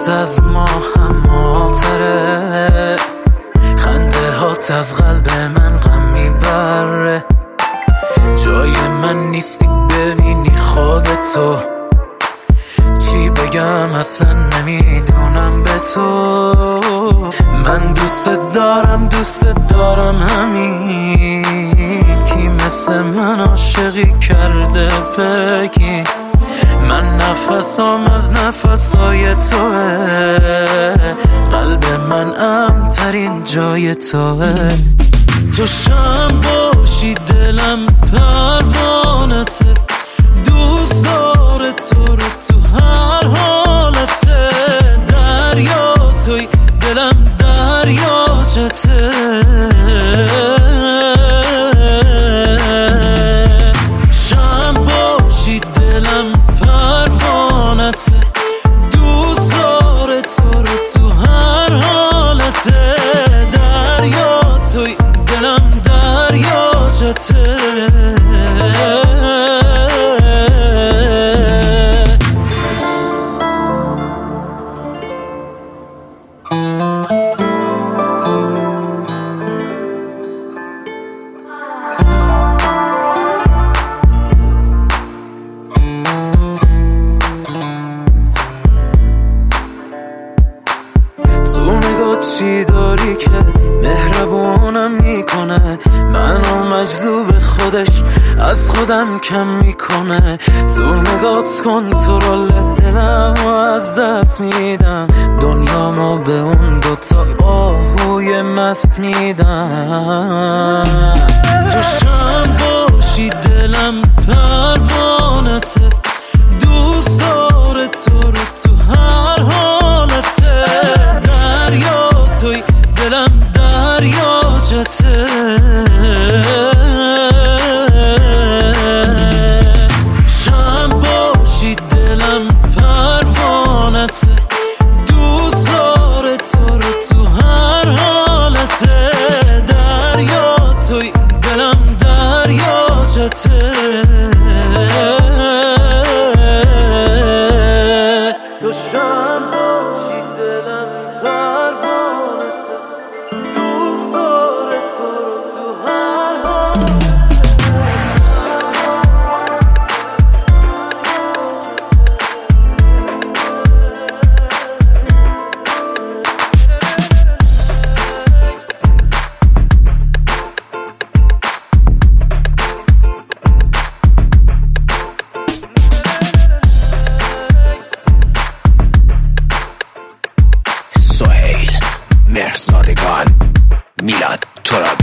هات از ما هماتره، خنده هات از قلب من غم میبره. جای من نیستی ببینی خودتو، چی بگم اصلا نمیدونم به تو. من دوست دارم همین، کی مثل من عاشقی کرده بگی. من نفسام از نفسای توه، قلب من امن‌ترین جای توه. تو شم باشی دلم پروانته، دوست داره تو رو تو هر حالته. دریا توی دلم دریاچته، شم باشی دلم پروانته، دوست داره تو رو تو هر حالته. دریا توی دلم دریاچته. تو نگاه چی داری که مهربونم میکنه، منو مجذوب خودش از خودم کم میکنه. تو نگات کنترل دلم از دست میدم، دنیامو به اون دوتا آهوی مست میدم. تو شم باشی دلم پروانته، دوست داره تو رو تو هر حالته. دریا توی دلم دریاچته، شم باشی دلم پروانته، دوست داره تو رو تو هر حالته. دریا توی دلم دریاچته. تو شم باشی دلم پروانته، دوست داره تو رو تو هر سهیل مهرزادگان، میلاد ترابی.